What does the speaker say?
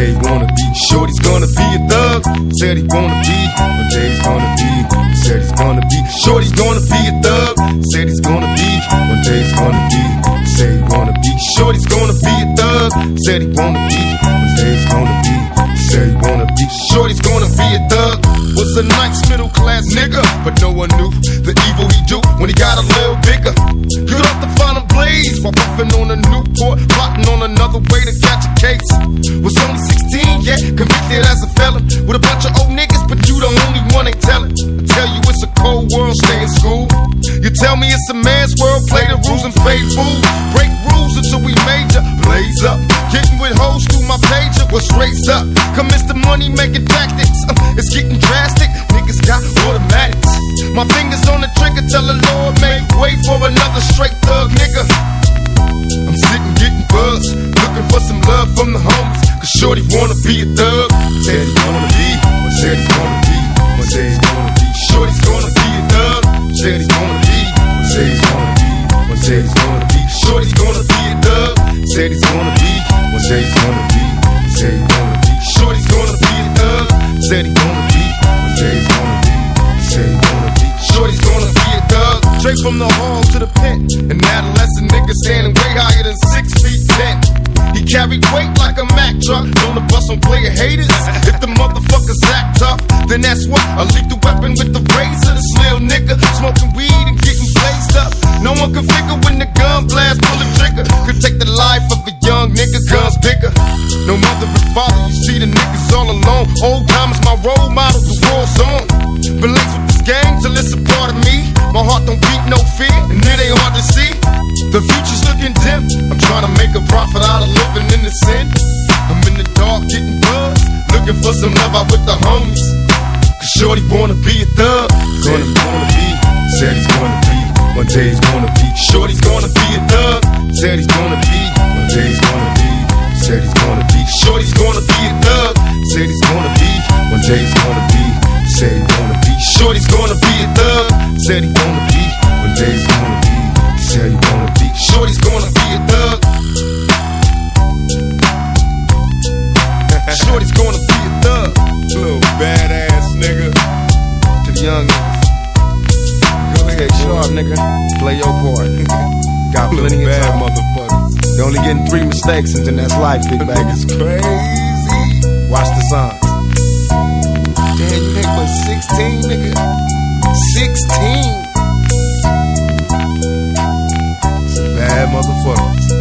day he wanna be. Shorty's gonna be a thug. Said he wanna be. One day he's gonna be. Said he's gonna be. Shorty's gonna be a thug. Said he's gonna be. One day he's gonna be. Said he wanna be. Shorty's gonna be a thug. Said he wanna be. One day he's gonna be. Said he wanna be. Shorty's gonna be a thug. Was a nice middle class nigga, but no one knew the evil he do when he got a little bigger. Good off the final blaze while puffing on a Newport, plotting on another way to catch a case. Was only 16, yeah, convicted as a felon with a bunch of old niggas, but you the only one ain't telling. I tell you it's a cold world, stay in school. You tell me it's a man's world, play the rules and pay fool. Break rules until we major, blaze up. Getting with hoes through my pager was raised up. Commence the money making tactics, it's getting drastic. Niggas got automatics. My fingers on the trigger, tell the Lord make way for another straight thug nigga. I'm sitting getting buzzed, looking for some love from the homies, cause shorty wanna be a thug. Said he wanna be, said he wanna be, said he's gonna be. Shorty's gonna be a thug. Said he's gonna be, said he's gonna be, said he's gonna be. Shorty's gonna be a thug. Said he's gonna be, said he's gonna be, said he's gonna be. Shorty's gonna be a thug. Said he's gonna be, said he's gonna be, said he's gonna be. Shorty's gonna be a thug. Straight from the hall to the pen. An adolescent nigga standing way higher than 6 feet 10. He carried weight like a Mack truck. Known to bust on player haters. If the motherfuckers act tough, then that's what a lethal weapon with the razor. This little nigga smoking weed and getting blazed up. No one can figure when the gun blast, pull the trigger. Could take the life of a young nigga, guns bigger. No mother and father, you see the niggas all alone. Old time is my role model, the war's on. Been laced with this game till it's a part of me. My heart don't beat no fear, and it ain't hard to see. The future's looking dim. I'm trying to make a profit out of living in the sin. I'm in the dark getting buzzed, looking for some love out with the homies. Cause shorty wanna be a thug. Said he wanna be, said he's gonna be. One day he's gonna be. Shorty's gonna be a thug. Said he's gonna be. One day he's gonna be. Said he's gonna be. Shorty's gonna be a thug. Said he's gonna be. One day he's gonna be. Said he's gonna be. Shorty's gonna be a thug. Said he's gonna be. One day he's gonna be. Said he's gonna be. Shorty's gonna be a thug. Shorty's gonna be a thug. Little badass nigga. To the young niggas, go ahead, sharp nigga. Play your part. Got plenty of time, motherfuckers. You're only getting 3 mistakes, and then that's life, big bag. Niggas crazy. Watch the signs. Damn, you ain't but 16, nigga. 16. Some bad motherfuckers.